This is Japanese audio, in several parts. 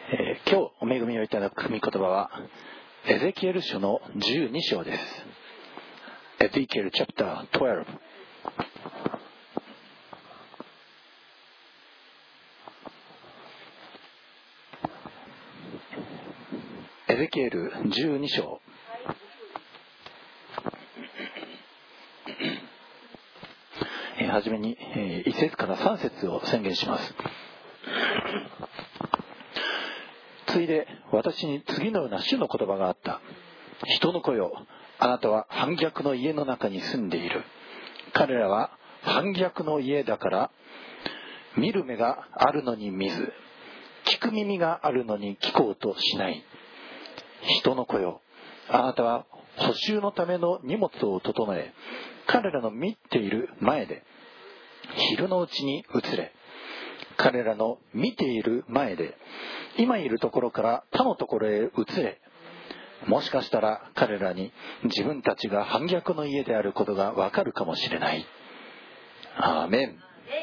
今日お恵みをいただく御言葉はエゼキエル書の12章です。エゼキエルチャプター12。エゼキエル12章。はじめに1節から3節を宣言します。ついで私に次のような主の言葉があった。人の子よ、あなたは反逆の家の中に住んでいる。彼らは反逆の家だから、見る目があるのに見ず、聞く耳があるのに聞こうとしない。人の子よ、あなたは補修のための荷物を整え、彼らの見ている前で昼のうちに移れ。彼らの見ている前で今いるところから他のところへ移れ。もしかしたら彼らに自分たちが反逆の家であることがわかるかもしれない。アーメン。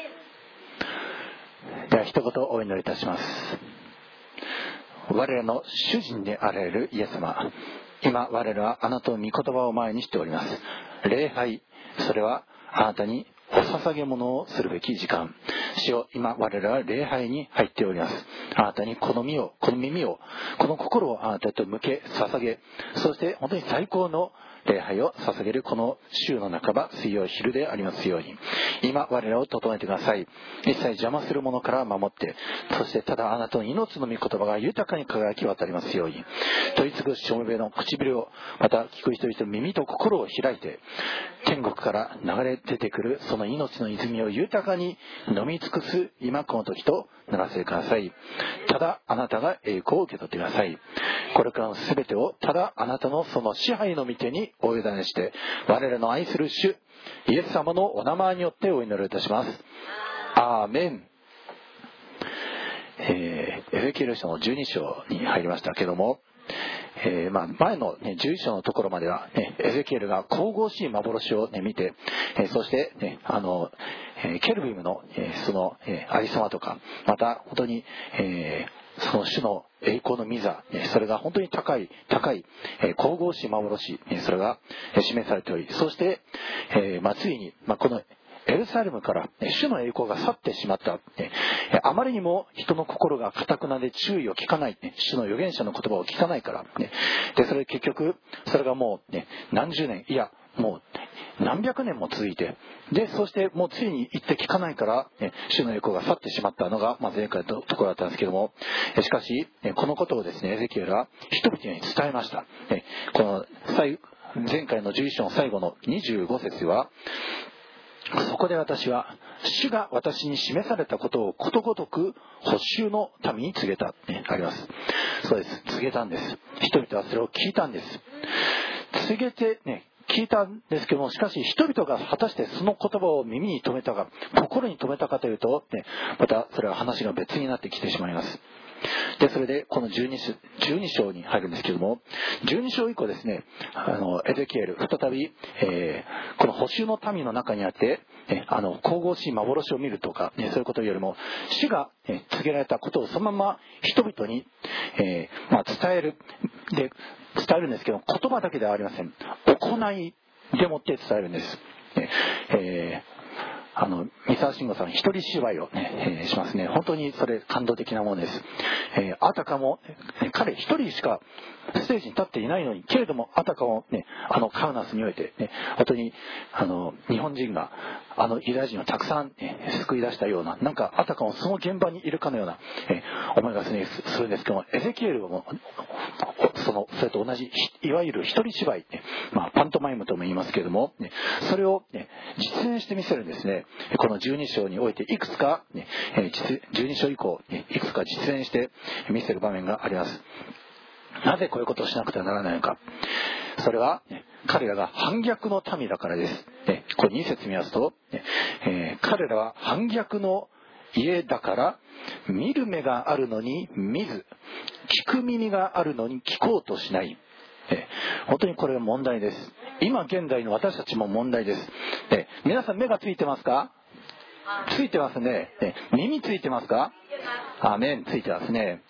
では一言お祈りいたします。我らの主人であられるイエス様、今我らはあなたの御言葉を前にしております。礼拝、それはあなたにお捧げ物をするべき時間。主よ、今我らは礼拝に入っております。あなたにこの身を、この耳を、この心をあなたと向け捧げ、そして本当に最高の礼拝を捧げるこの週の半ば、水曜昼でありますように、今我らを整えてください。一切邪魔するものから守って、そしてただあなたの命の御言葉が豊かに輝き渡りますように、問い継ぐしもべの唇を、また聞く人々の耳と心を開いて、天国から流れ出てくるその命の泉を豊かに飲み尽くす今この時とならせてください。ただあなたが栄光を受け取ってください。これからの全てをただあなたのその支配の御手にお委ねして、我らの愛する主イエス様のお名前によってお祈りいたします。アーメン。エゼキエル書の12章に入りましたけども、前の、11章のところまでは、エゼキエルが神々しい幻を、見て、そして、ケルビムの、その、ありさまとか、また本当に、その主の栄光の御座、それが本当に高い、神々しい幻、それが示されており、そして、ついに、このエルサレムから主の栄光が去ってしまった。あまりにも人の心が堅くなで注意を聞かない。主の預言者の言葉を聞かないから。で、それ結局、それがもう何十年、いや、もう何百年も続いて、で、そしてもうついに言って聞かないから、主の栄光が去ってしまったのが、前回のところだったんですけども、しかし、このことをですね、エゼキエルは人々に伝えました。この前回の11章の最後の25節は、そこで私は主が私に示されたことをことごとく補修の民に告げた、あります。そうです、告げたんです。人々はそれを聞いたんです。告げて聞いたんですけども、しかし人々が果たしてその言葉を耳に留めたか、心に留めたかというと、またそれは話が別になってきてしまいます。で、それでこの12章に入るんですけども、12章以降ですね、エゼキエル再び、この補修の民の中にあって、神々しい幻を見るとか、そういうことよりも主が、告げられたことをそのまま人々に、伝えるんですけど、言葉だけではありません。行いでもって伝えるんです。三沢慎吾さん一人芝居を、しますね。本当にそれ感動的なものです。あたかも、彼一人しかステージに立っていないのに、けれどもあたかも、カウナスにおいて、本当に日本人がユダヤ人をたくさん、救い出したような、なんかあたかもその現場にいるかのような、思いがするんですけども、エゼキエルもそれと同じいわゆる一人芝居、パントマイムとも言いますけれども、それを、実演してみせるんですね。この12章においていくつか、12章以降いくつか実演してみせる場面があります。なぜこういうことをしなくてはならないのか。それは彼らが反逆の民だからです。これ2節見ますと、彼らは反逆の家だから見る目があるのに見ず、聞く耳があるのに聞こうとしない。本当にこれは問題です。今現代の私たちも問題です。皆さん目がついてますか？ついてますね。耳ついてますか？アーメン、ついてますね。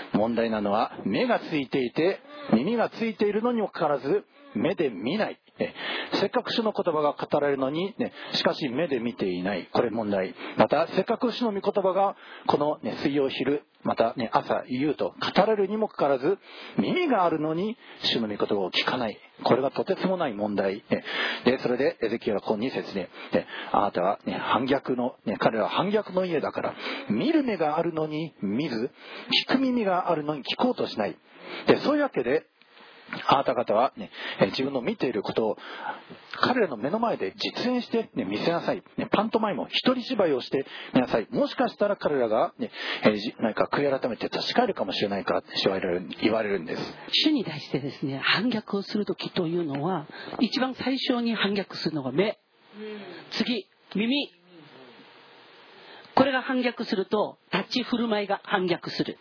問題なのは、目がついていて耳がついているのにもかかわらず目で見ない。せっかく主の言葉が語られるのに、しかし目で見ていない。これ問題。また、せっかく主の御言葉がこの、水曜昼、また、朝夕と語られるにもかかわらず、耳があるのに主の御言葉を聞かない。これがとてつもない問題。で、それでエゼキエルはこの2節で、あなたは、反逆の、彼らは反逆の家だから、見る目があるのに見ず、聞く耳があるのに聞こうとしない。で、そういうわけで、あなた方は、自分の見ていることを彼らの目の前で実演して、見せなさい。パントマイムを一人芝居をしてみなさい。もしかしたら彼らが、何か悔い改めて立ち返るかもしれないから言われるんです。 主に対してですね、反逆をするときというのは、一番最初に反逆するのが目、次耳。これが反逆すると立ち振る舞いが反逆する。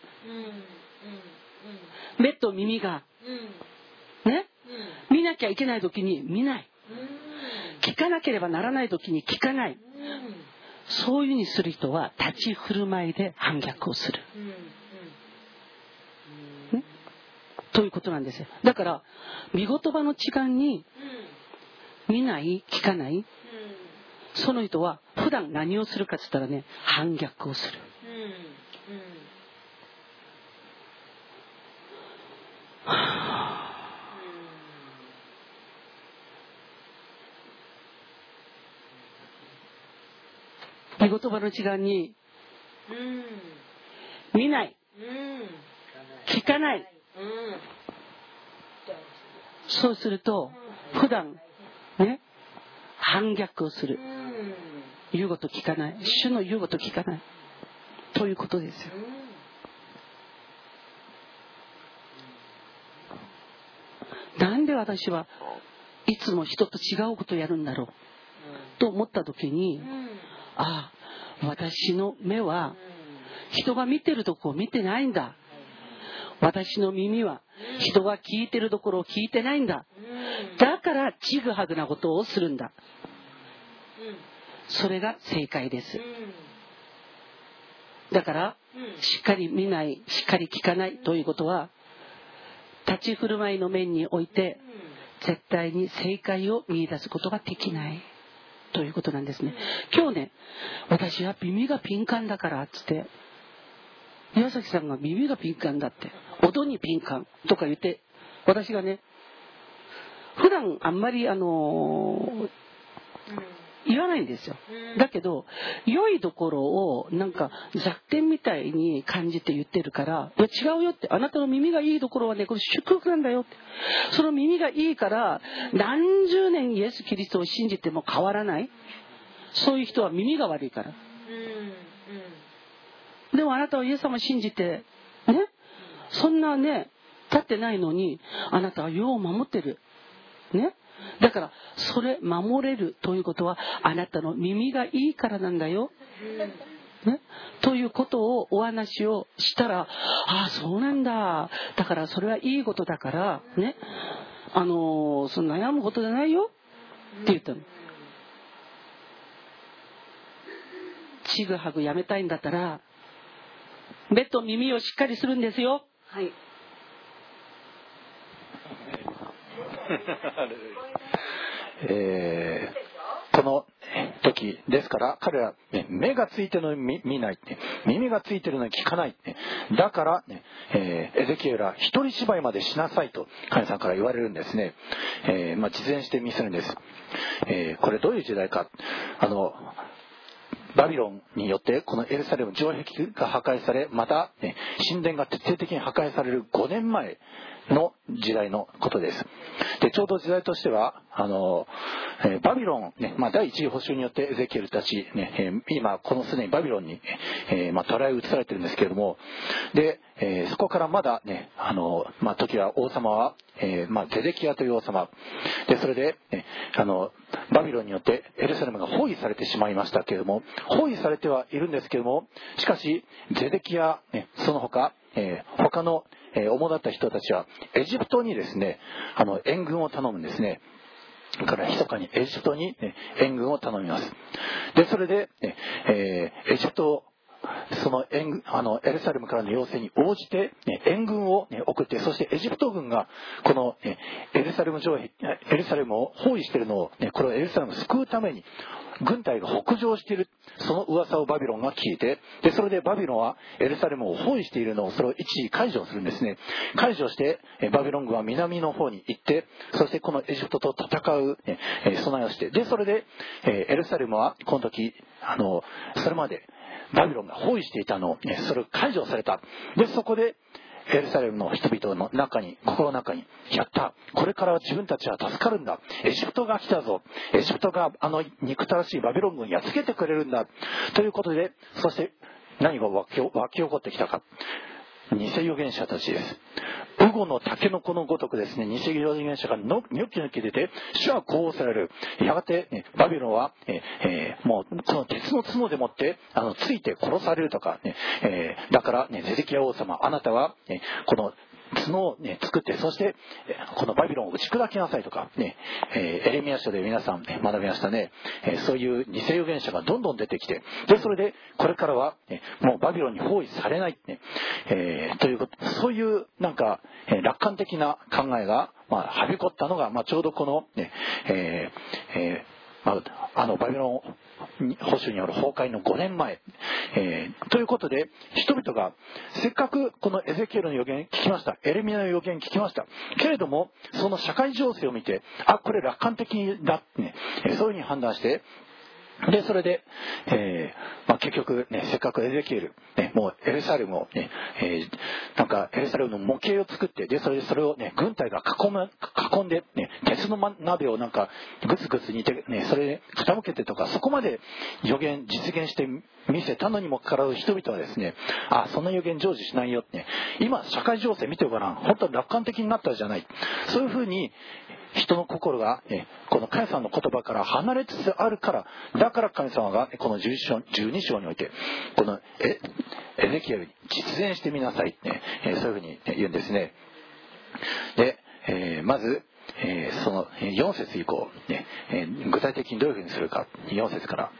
目と耳が見なきゃいけない時に見ない。聞かなければならない時に聞かない。そういうふうにする人は立ち振る舞いで反逆をする。ということなんですよ。だから、御言葉の時間に見ない、聞かない。その人は普段何をするかって言ったらね、反逆をする。御言葉の時間に見ない、聞かない。そうすると普段ね、反逆をする。言うこと聞かない。主の言うこと聞かない。ということですよ。なんで私はいつも人と違うことをやるんだろうと思った時に、ああ、私の目は人が見てるとこを見てないんだ。私の耳は人が聞いてるところを聞いてないんだ。だからちぐはぐなことをするんだ。それが正解です。だからしっかり見ない、しっかり聞かないということは、立ち振る舞いの面において絶対に正解を見出すことができないということなんですね。今日ね、私は耳が敏感だからっつって、岩崎さんが耳が敏感だって、音に敏感とか言って、私がね、普段あんまり言わないんですよ。だけど良いところをなんか弱点みたいに感じて言ってるから、いや違うよって、あなたの耳がいいところはね、これ祝福なんだよって。その耳がいいから何十年イエス・キリストを信じても変わらない、そういう人は耳が悪いから。でもあなたはイエス様を信じてね、そんなね立ってないのに、あなたは世を守ってるね。だからそれ守れるということは、あなたの耳がいいからなんだよ、ね、ということをお話をしたら、ああそうなんだ、だからそれはいいことだからね、その悩むことじゃないよって言ったの。ちぐはぐやめたいんだったら目と耳をしっかりするんですよ。はい。 この時ですから、彼ら、目がついてるのに見ない、耳がついてるのに聞かない、だから、エゼキエルは一人芝居までしなさいと神様から言われるんですね。実演してみせるんです。これどういう時代か。バビロンによってこのエルサレム城壁が破壊され、また、神殿が徹底的に破壊される5年前の時代のことです。で、ちょうど時代としてはバビロン、第一次補修によってエゼキエルたち、今このすでにバビロンに、捕らえ移されてるんですけれども、で、そこからまだね、時は王様は、ゼデキヤという王様で、それで、バビロンによってエルサレムが包囲されてしまいましたけれども、包囲されてはいるんですけれども、しかしゼデキヤ、その他、他の主だった人たちはエジプトにですね、援軍を頼むんですね。だから密かにエジプトに援軍を頼みます。で、それでエジプトそのエルサレムからの要請に応じて、援軍を、送って、そしてエジプト軍がこの、エルサレムを包囲しているのを、これをエルサレムを救うために軍隊が北上している、その噂をバビロンが聞いて、でそれでバビロンはエルサレムを包囲しているのを、それを一時解除するんですね。解除してバビロン軍は南の方に行って、そしてこのエジプトと戦う備えをして、でそれでエルサレムはこの時それまでバビロンが包囲していたのを、それを解除された。でそこでエルサレムの人々の心の中に、やった、これからは自分たちは助かるんだ、エジプトが来たぞ、エジプトが憎たらしいバビロン軍をやっつけてくれるんだということで、そして何が湧き起こってきたか、偽預言者たちです。ウゴのタケノコのごとくですね、偽預言者がニョキニョキ出て、主はこうされる。やがて、バビロンは、もうこの鉄の角でもってついて殺されるとか、だから、ゼデキヤ王様、あなたは、この角を、作って、そしてこのバビロンを打ち砕きなさいとか、エレミヤ書で皆さん、学びましたね。そういう偽預言者がどんどん出てきて、でそれでこれからは、もうバビロンに包囲されない、ということ、そういう楽観的な考えが、はびこったのが、ちょうどこの、バビロン保守による崩壊の5年前、ということで、人々がせっかくこのエゼキエルの予言聞きました、エレミヤの予言聞きましたけれども、その社会情勢を見て、これ楽観的だって、そういうふうに判断して、でそれで、結局、せっかくエゼキエル、もうエルサレムを、エルサレムの模型を作って、でそれを、軍隊が囲んで、鉄の鍋をグツグツ煮て、それで傾けてとか、そこまで予言実現して見せたのにもかかわらず、人々はですね、そんな予言成就しないよって、今社会情勢見てごらん、本当に楽観的になったじゃない、そういうふうに人の心が、この神様の言葉から離れつつあるから、だから神様がこの12章においてこのエゼキエルに実現してみなさいって、そういうふうに言うんですね。で、まず、その4節以降、具体的にどういうふうにするか、4節から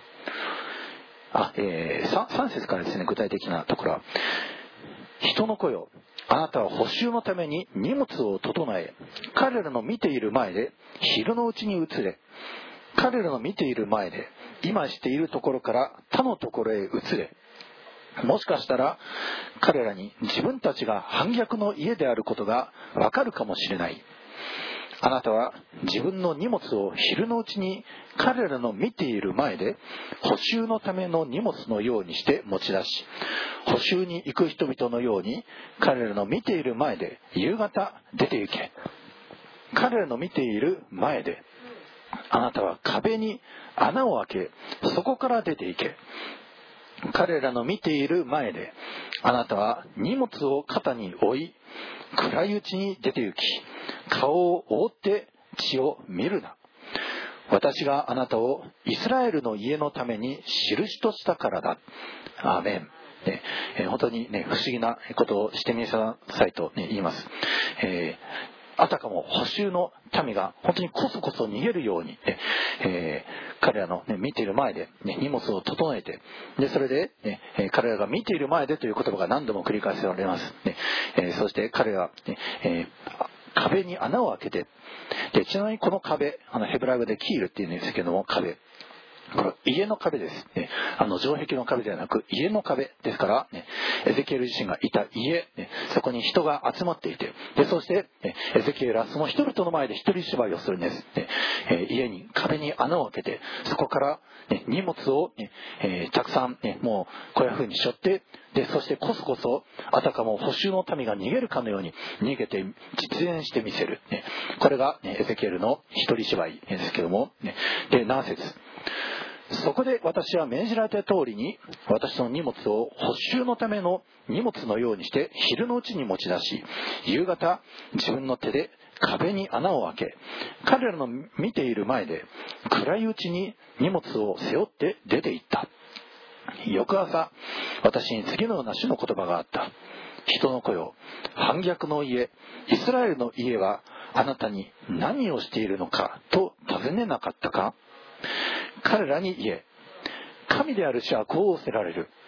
3節からですね、具体的なところは、人の子よ、あなたは補修のために荷物を整え、彼らの見ている前で昼のうちに移れ、彼らの見ている前で今しているところから他のところへ移れ、もしかしたら彼らに自分たちが反逆の家であることがわかるかもしれない。あなたは自分の荷物を昼のうちに彼らの見ている前で補修のための荷物のようにして持ち出し、補修に行く人々のように彼らの見ている前で夕方出て行け。彼らの見ている前であなたは壁に穴を開け、そこから出て行け。彼らの見ている前であなたは荷物を肩に負い、暗いうちに出て行き、顔を覆って地を見るな。私があなたをイスラエルの家のために印としたからだ。アーメン。本当に不思議なことをしてみなさいと言います。あたかも補修の民が本当にこそこそ逃げるように、彼らの、見ている前で、荷物を整えて、でそれで、彼らが見ている前でという言葉が何度も繰り返されます。そして彼らは、壁に穴を開けて、でちなみにこの壁、ヘブライ語でキールっていうんですけども、壁、これ家の壁です、城壁の壁ではなく家の壁ですから、エゼキエル自身がいた家、そこに人が集まっていて、でそしてエゼキエルはその人々の前で一人芝居をするんです。家に壁に穴を開けて、そこから、荷物を、たくさん、もうこういうふうに背負って、でそしてこそこそあたかも補修の民が逃げるかのように逃げて実現してみせる、これがエゼキエルの一人芝居ですけども、で7節、そこで私は命じられた通りに私の荷物を補修のための荷物のようにして昼のうちに持ち出し、夕方自分の手で壁に穴を開け、彼らの見ている前で暗いうちに荷物を背負って出て行った。翌朝私に次のような主の言葉があった。人の子よ、反逆の家イスラエルの家はあなたに何をしているのかと尋ねなかったか。彼らに言え、神である主はこう仰せられる。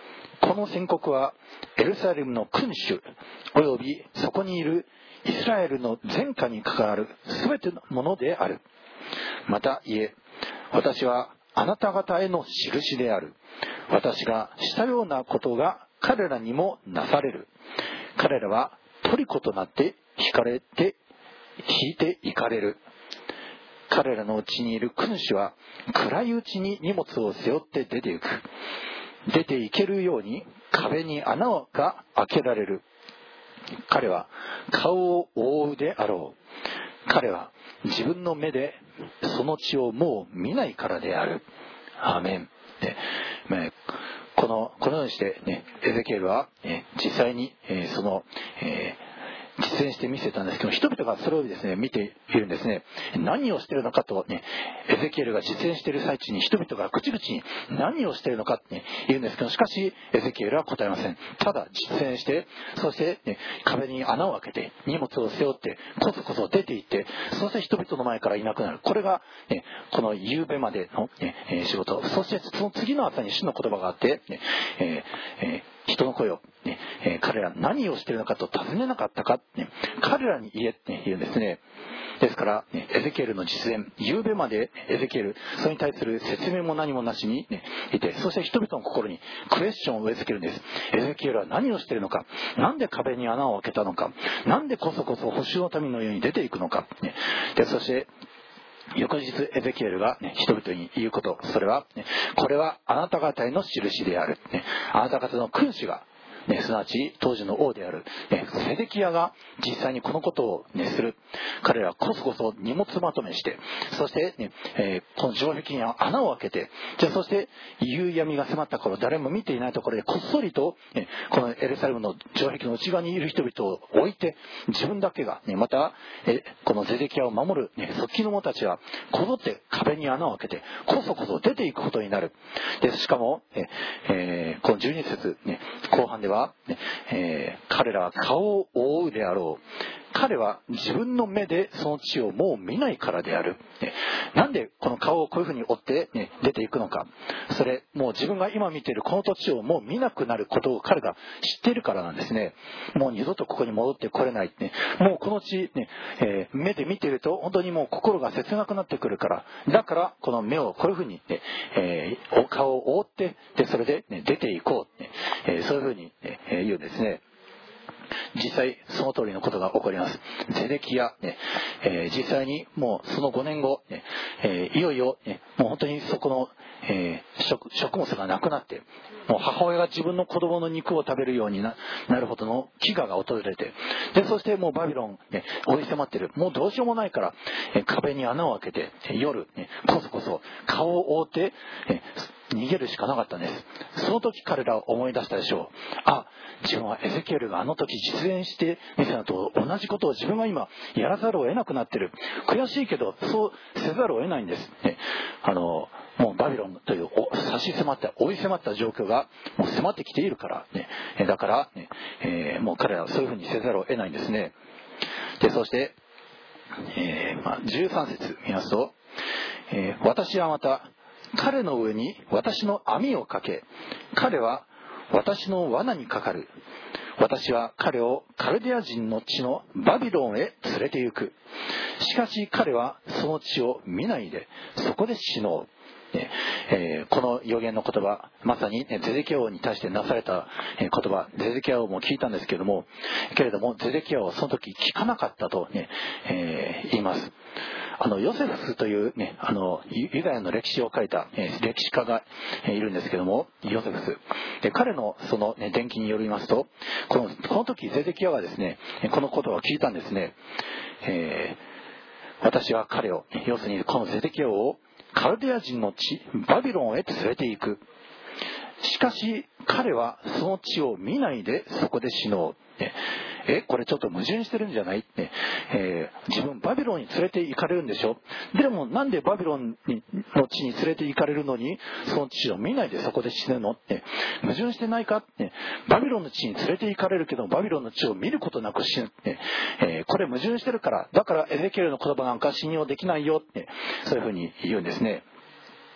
この宣告はエルサレムの君主およびそこにいるイスラエルの全家に関わるすべてのものである。また言え、私はあなた方への印である。私がしたようなことが彼らにもなされる。彼らは虜となって引いていかれる。彼らのうちにいる君主は暗いうちに荷物を背負って出て行く。出て行けるように壁に穴が開けられる。彼は顔を覆うであろう。彼は自分の目でその血をもう見ないからである。アーメン。このようにしてね、エゼキエルは実際にその実践して見せたんですけど、人々がそれをですね見ているんですね。何をしているのかとね、エゼキエルが実践している最中に人々が口々に何をしているのかって言うんですけど、しかしエゼキエルは答えません。ただ実践して、そして、壁に穴を開けて荷物を背負ってコツコツ出て行って、そして人々の前からいなくなる。これが、この夕べまでの、仕事。そしてその次の朝に主の言葉があって、人の声を、彼ら何をしているのかと尋ねなかったか、彼らに言えって言うんですね。ですから、エゼキエルの実演、夕べまでエゼキエル、それに対する説明も何もなしに、いて、そして人々の心にクエスチョンを植え付けるんです。エゼキエルは何をしているのか、なんで壁に穴を開けたのか、なんでこそこそ補修の民のように出ていくのか、でそして翌日エゼキエルが、人々に言うこと、それは、これはあなた方への印である、あなた方の君主が、すなわち当時の王である、セデキヤが実際にこのことを、する。彼らはこそこそ荷物まとめして、そして、この城壁に穴を開けて、そして夕闇が迫った頃、誰も見ていないところでこっそりと、このエルサレムの城壁の内側にいる人々を置いて、自分だけが、また、このセデキヤを守る、側近の者たちはこぞって壁に穴を開けてこそこそ出ていくことになる。でしかも、この12節、後半では、彼らは顔を覆うであろう。彼は自分の目でその血をもう見ないからである。なんでこの顔をこういうふうに追って、出ていくのか。それもう自分が今見ているこの土地をもう見なくなることを彼が知っているからなんですね。もう二度とここに戻ってこれない、もうこの地、目で見ていると本当にもう心が切なくなってくるから。だからこの目をこういうふうに、顔を覆って、でそれで、出ていこう、そういうふうに、言うんですね。実際その通りのことが起こります。ゼデキヤ、実際にもうその5年後、いよいよ、もう本当にそこの、食物がなくなって、もう母親が自分の子供の肉を食べるように なるほどの飢餓が訪れて、でそしてもうバビロン、追い迫ってる。もうどうしようもないから、壁に穴を開けて夜、こそこそ顔を覆って、逃げるしかなかったんです。その時彼らは思い出したでしょう。自分はエゼキエルがあの時実演してみたのと同じことを自分は今やらざるを得なくなってる。悔しいけどそうせざるを得ないんです。もうバビロンという差し迫った追い迫った状況がもう迫ってきているからね。だから、もう彼らはそういうふうにせざるを得ないんですね。でそして、13節見ますと、私はまた彼の上に私の網をかけ、彼は私の罠にかかる。私は彼をカルデア人の地のバビロンへ連れて行く。しかし彼はその地を見ないでそこで死のう。この予言の言葉、まさにゼデキヤ王に対してなされた言葉、ゼデキヤ王も聞いたんですけれどもゼデキヤ王はその時聞かなかったと、言います。ヨセフスという、ユダヤの歴史を書いた、歴史家がいるんですけども、ヨセフスで彼のその、伝記によりますと、この時ゼデキヤはですねこの言葉を聞いたんですね。私は彼を、要するにこのゼデキヤをカルデア人の地バビロンへ連れて行く。しかし彼はその地を見ないでそこで死のう。これちょっと矛盾してるんじゃない、自分バビロンに連れて行かれるんでしょ。でもなんでバビロンの地に連れて行かれるのにその地を見ないでそこで死ぬの矛盾してないか、バビロンの地に連れて行かれるけどバビロンの地を見ることなく死ぬ、これ矛盾してるから、だからエゼキエルの言葉なんか信用できないよそういうふうに言うんですね。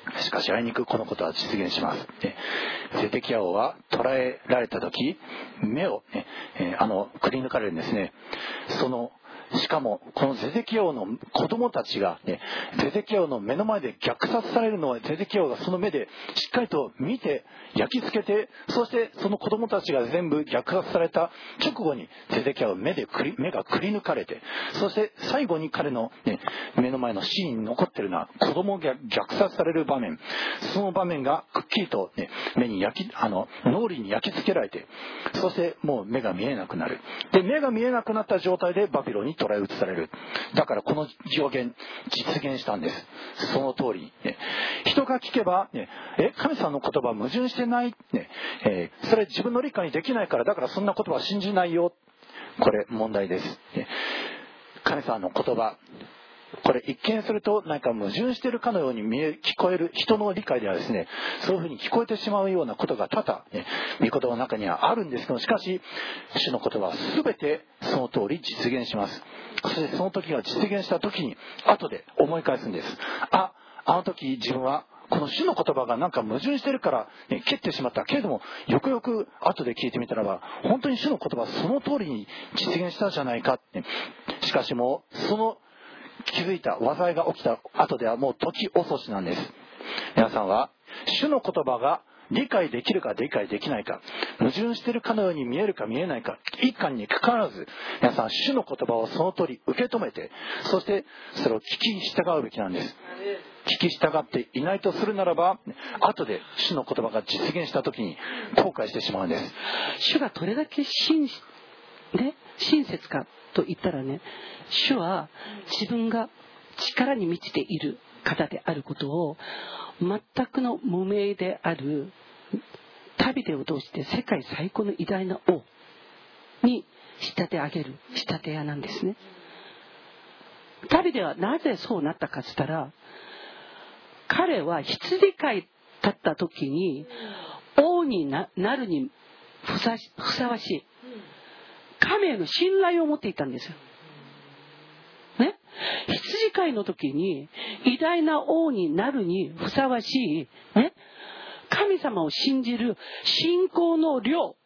しかしあいにくこのことは実現します。ゼデキヤ王は捕らえられた時、目を、くり抜かれるんですね。しかもこのゼデキヤ王の子供たちが、ゼデキヤ王の目の前で虐殺されるのは、ゼデキヤ王がその目でしっかりと見て焼き付けて、そしてその子供たちが全部虐殺された直後にゼデキヤ王目がくり抜かれて、そして最後に彼の、目の前のシーンに残っているのは子供が虐殺される場面。その場面がくっきりと、脳裏に焼き付けられて、そしてもう目が見えなくなる。で、目が見えなくなった状態でバビロンに捕らえ移される。だからこの予言実現したんです。その通りに、人が聞けば、神様の言葉矛盾してない、それ自分の理解にできないから、だからそんな言葉信じないよ。これ問題です。神様の言葉、これ一見するとなんか矛盾しているかのように聞こえる人の理解ではですね、そういうふうに聞こえてしまうようなことが多々、御言葉の中にはあるんですけど、しかし主の言葉は全てその通り実現します。そしてその時が実現した時に後で思い返すんです。あの時自分はこの主の言葉がなんか矛盾してるから、蹴ってしまったけれども、よくよく後で聞いてみたらば、本当に主の言葉その通りに実現したじゃないか。しかしもうその気づいた災いが起きた後ではもう時遅しなんです。皆さんは主の言葉が理解できるか理解できないか、矛盾しているかのように見えるか見えないか、一貫にかかわらず、皆さん主の言葉をその通り受け止めて、そしてそれを聞き従うべきなんです。聞き従っていないとするならば、後で主の言葉が実現した時に後悔してしまうんです。 主がどれだけ親切かと言ったらね、主は自分が力に満ちている方であることを全くの無名であるダビデを通して世界最高の偉大な王に仕立て上げる仕立て屋なんですね。ダビデはなぜそうなったかと言ったら、彼は羊飼いだった時に王に なるにふさわしい神への信頼を持っていたんですよ。ね、羊飼いの時に偉大な王になるにふさわしい、ね、神様を信じる信仰の量、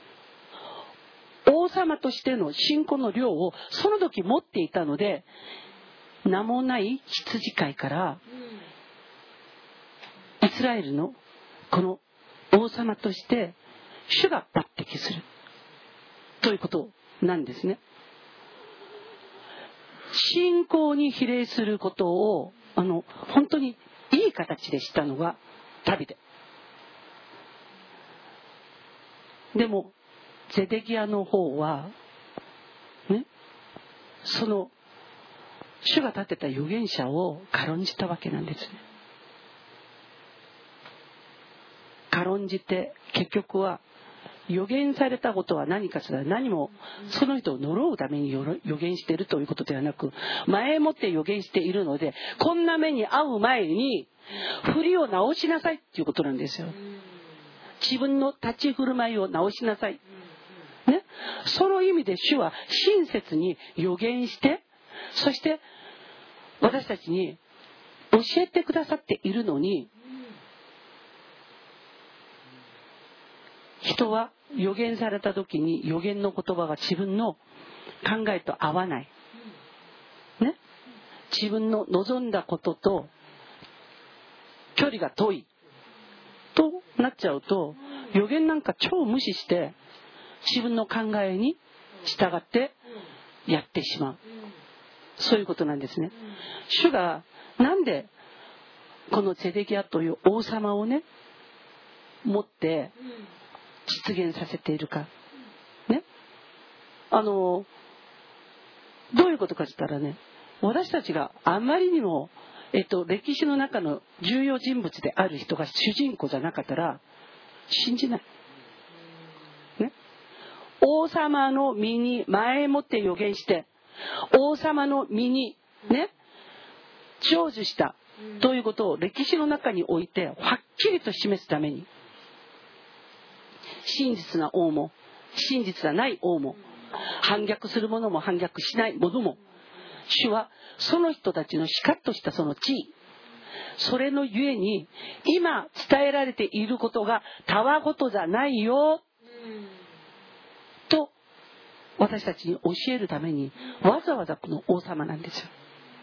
王様としての信仰の量をその時持っていたので、名もない羊飼いからイスラエルのこの王様として主が抜擢するということなんですね。信仰に比例することを本当にいい形でしたのがダビデ。でもゼデキヤの方はね、その主が立てた預言者を軽んじたわけなんですね。軽んじて結局は予言されたことは何かしら、何もその人を呪うために予言しているということではなく、前もって予言しているので、こんな目に遭う前に振りを直しなさいっていうことなんですよ。自分の立ち振る舞いを直しなさい、ね、その意味で主は親切に予言して、そして私たちに教えてくださっているのに、人は予言された時に予言の言葉が自分の考えと合わない、ね、自分の望んだことと距離が遠いとなっちゃうと、予言なんか超無視して自分の考えに従ってやってしまう、そういうことなんですね。主がなんでこのゼデキヤという王様をね持って実現させているか、ね、どういうことかと言ったらね、私たちがあまりにも、歴史の中の重要人物である人が主人公じゃなかったら信じない、ね、王様の身に前もって予言して、王様の身にね成就したということを歴史の中においてはっきりと示すために、真実な王も真実がない王も、反逆する者も反逆しない者も、主はその人たちのしかっとしたその地位、 それのゆえに今伝えられていることがたわごとじゃないよと私たちに教えるためにわざわざこの王様なんですよ。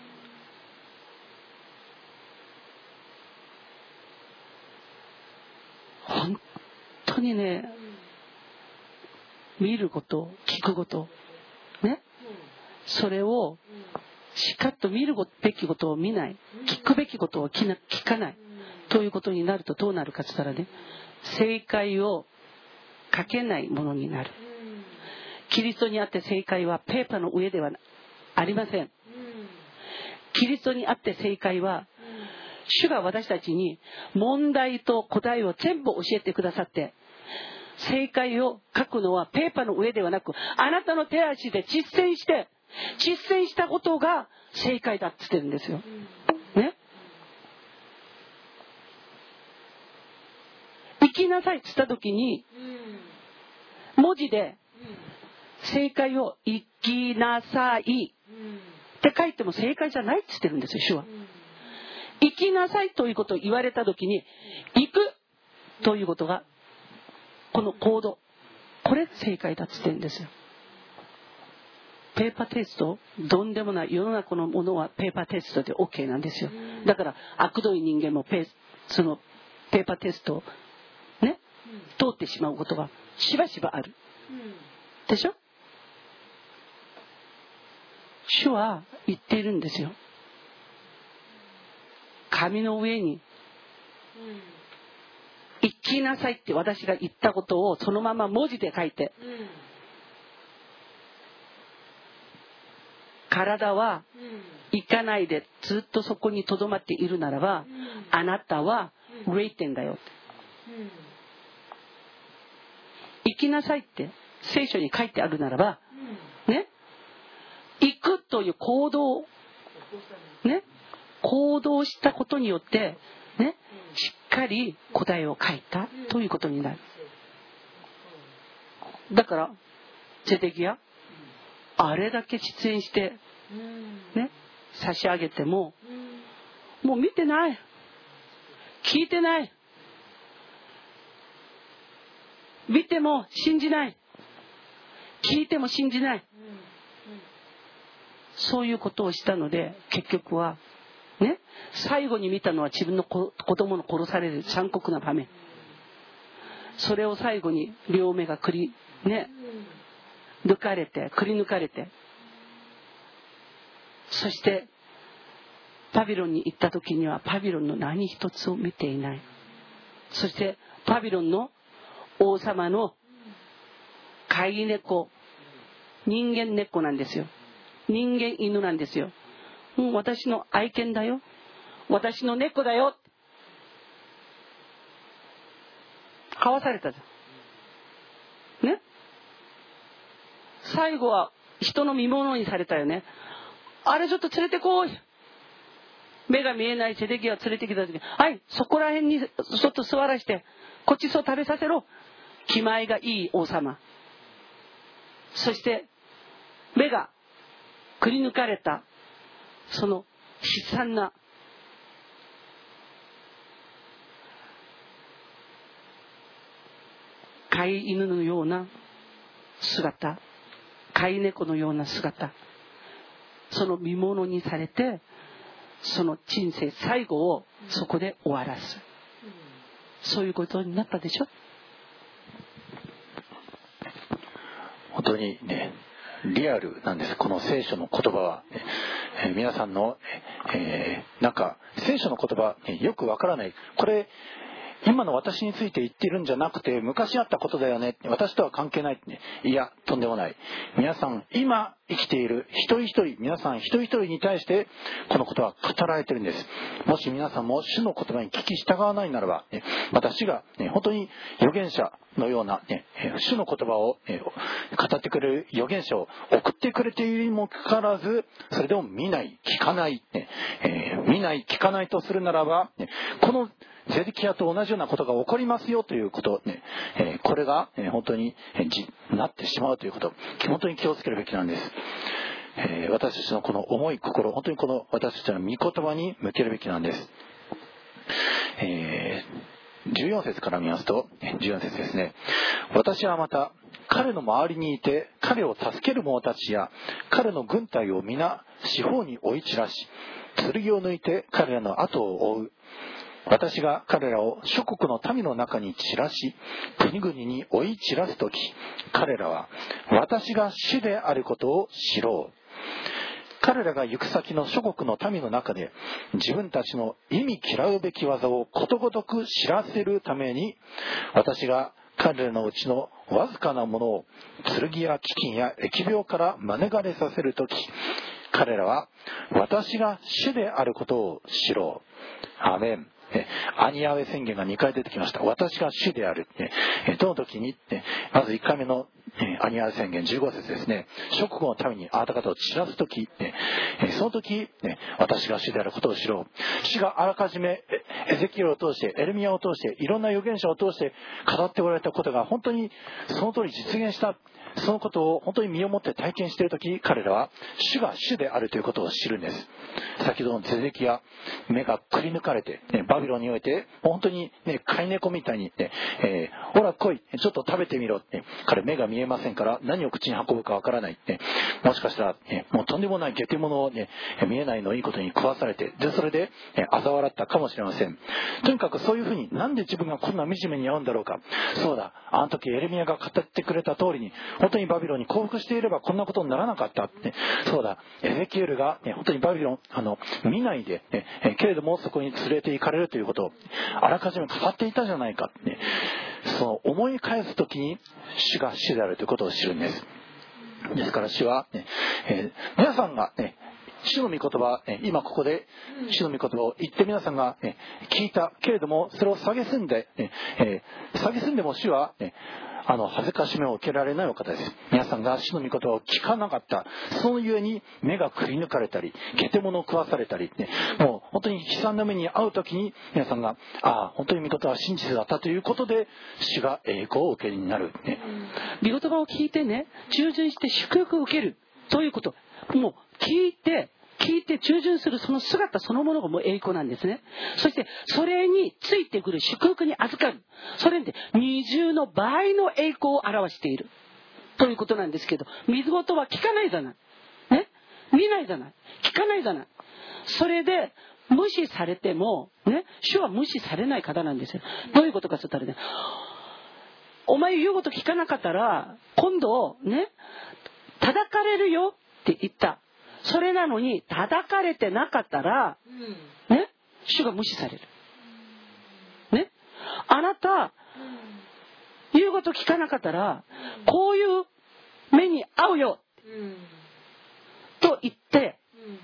本当にね、見ること、聞くことね、それをしっかりと見るべきことを見ない、聞くべきことを聞かないということになるとどうなるかと言ったらね、正解を書けないものになる。キリストにあって正解はペーパーの上ではありません。キリストにあって正解は主が私たちに問題と答えを全部教えてくださって、正解を書くのはペーパーの上ではなく、あなたの手足で実践したことが正解だって言ってるんですよ。ね。生きなさいって言った時に、文字で正解を生きなさいって書いても正解じゃないって言ってるんですよ、主は。生きなさいということを言われた時に、行くということがこの行動、これ正解だって言ってるんですよ。ペーパーテスト、どんでもない世の中のものはペーパーテストで OK なんですよ。だから悪どい人間もそのペーパーテストをね、通ってしまうことがしばしばあるでしょ。主は言っているんですよ。紙の上に生きなさいって私が言ったことをそのまま文字で書いて、体は行かないでずっとそこにとどまっているならば、あなたは0点だよって。生きなさいって聖書に書いてあるならばね、行くという行動ね、行動したことによってね、しっかり答えを書いたということになる。だからゼデキヤ、あれだけ出演してね、差し上げてももう見てない、聞いてない、見ても信じない、聞いても信じない、そういうことをしたので、結局はね、最後に見たのは自分の子供の殺される残酷な場面。それを最後に両目がくり抜かれて、そしてバビロンに行った時にはバビロンの何一つを見ていない。そしてバビロンの王様の飼い猫、人間猫なんですよ。人間犬なんですよ。もう私の愛犬だよ、私の猫だよ、買わされたじゃんね。最後は人の見物にされたよね。あれちょっと連れてこい、目が見えないゼデキヤを連れてきた時に、はい、そこら辺にちょっと座らして、こっちそう食べさせろ。気前がいい王様、そして目がくり抜かれたその悲惨な飼い犬のような姿、飼い猫のような姿、その見物にされて、その人生最後をそこで終わらす、そういうことになったでしょ。 本当にね、リアルなんです、この聖書の言葉は。皆さんの、なんか聖書の言葉、よくわからない、これ今の私について言ってるんじゃなくて昔あったことだよね、私とは関係ないって、ね、いやとんでもない。皆さん今生きている一人一人、皆さん一人一人に対してこのことは語られてるんです。もし皆さんも主の言葉に聞き従わないならば、また主が、本当に預言者のような、主の言葉を、語ってくれる預言者を送ってくれているにもかかわらず、それでも見ない聞かない、見ない聞かないとするならば、このゼデキヤと同じようなことが起こりますよということね、これが本当になってしまうということ、本当に気をつけるべきなんです。私たちのこの重い心、本当にこの私たちの御言葉に向けるべきなんです。 14節から見ますと、14節ですね。私はまた彼の周りにいて彼を助ける者たちや彼の軍隊を皆四方に追い散らし、剣を抜いて彼らの後を追う。私が彼らを諸国の民の中に散らし、国々に追い散らすとき、彼らは私が主であることを知ろう。彼らが行く先の諸国の民の中で自分たちの忌み嫌うべき技をことごとく知らせるために、私が彼らのうちのわずかなものを剣や飢饉や疫病から免れさせるとき、彼らは私が主であることを知ろう。アーメン。アニヤウェ宣言が2回出てきました。私が主である。どの時に、まず1回目のアニヤウェ宣言15節ですね。諸国の民にあなた方を散らす時、その時、私が主であることを知ろう。主があらかじめエゼキエルを通して、エレミヤを通して、いろんな預言者を通して語っておられたことが本当にその通り実現した。そのことを本当に身をもって体験しているとき、彼らは主が主であるということを知るんです。先ほどのゼデキヤ、目がくり抜かれて、バビロンにおいて本当に、飼い猫みたいに、ほら来い、ちょっと食べてみろって、彼目が見えませんから何を口に運ぶかわからないって、もしかしたら、もうとんでもない下手者を、見えないのいいことに食わされて、でそれで、嘲笑ったかもしれません。とにかくそういうふうに、なんで自分がこんな惨めに遭うんだろうか。そうだ、あの時エレミヤが語ってくれた通りに、本当にバビロンに降伏していればこんなことにならなかったって。そうだ、エゼキエルが、本当にバビロン見ないで、けれどもそこに連れて行かれるということをあらかじめ語っていたじゃないかって、その思い返すときに主が主であるということを知るんです。ですから主は、皆さんが、主の御言葉、今ここで主の御言葉を言って皆さんが聞いたけれども、それを蔑んでも主は恥ずかしめを受けられないお方です。皆さんが主の御言葉を聞かなかった、そのゆえに目がくり抜かれたり、下手物を食わされたり、もう本当に悲惨な目に遭うときに皆さんが本当に御言葉は真実だったということで主が栄光を受けになる、 御言葉を聞いてね、従順して祝福を受けるということ、もう聞いて従順するその姿そのものがもう栄光なんですね。そしてそれについてくる祝福に預かる、それで二重の倍の栄光を表しているということなんですけど、水事は聞かないじゃない、見ないじゃない、聞かないじゃない。それで無視されても主は無視されない方なんですよ。どういうことかと言ったらお前言うこと聞かなかったら今度叩かれるよって言った。それなのに叩かれてなかったら主が無視される。あなた言うこと聞かなかったらこういう目に遭うよと言って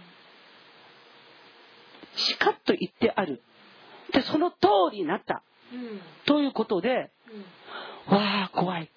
しかっと言ってある。でその通りになったということで、わあ怖い、